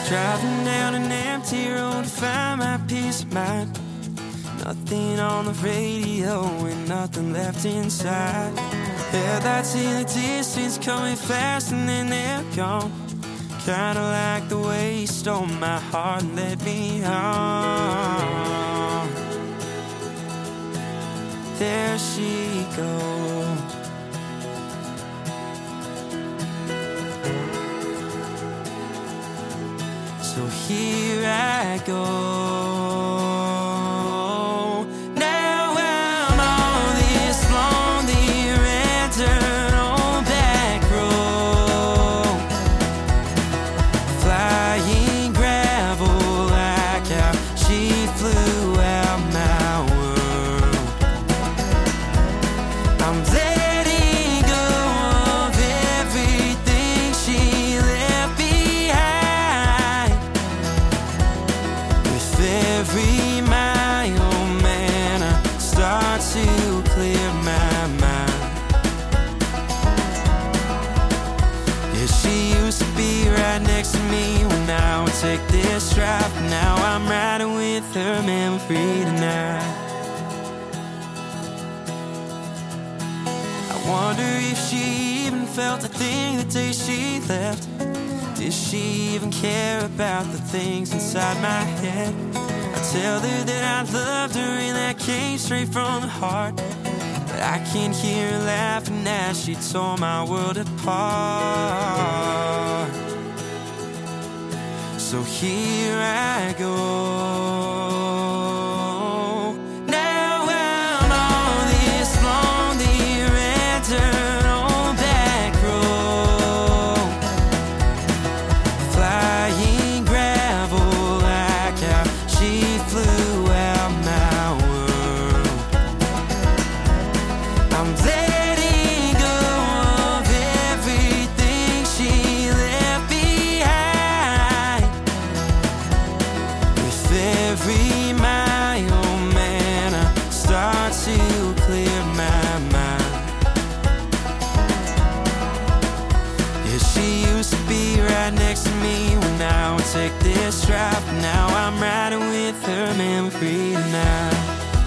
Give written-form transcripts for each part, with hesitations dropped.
Driving down an empty road to find my peace of mind. Nothing on the radio and nothing left inside. Headlights in the distance coming fast and then they're gone. Kinda like the way you stole my heart and led me on. There she goes. So here I go. Now I'm on this lonely random old back road, flying gravel like how she flew out my world. I'm letting go of everything she left behind. With every mile, man, I start to clear my mind. Yeah, she used to be right next to me when I would take this drive. Now I'm riding with her memory tonight. I wonder if she even felt a thing the day she left. Did she even care about the things inside my head? I tell her that I loved her and that came straight from the heart, but I can hear her laughing as she tore my world apart. So here I go. Now I'm on this lonely random old back road, flying gravel like how she flew out my world. I'm letting go of everything she left behind. With every mile, man, I start to clear my mind. Yeah, she used to be right next to me when I would take this drive. Now I'm riding with her memory tonight.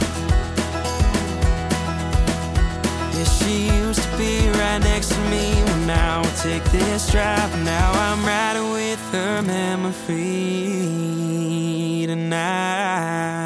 Yeah, she used to be right next to me when I would take this drive. Now I'm riding with her memory tonight.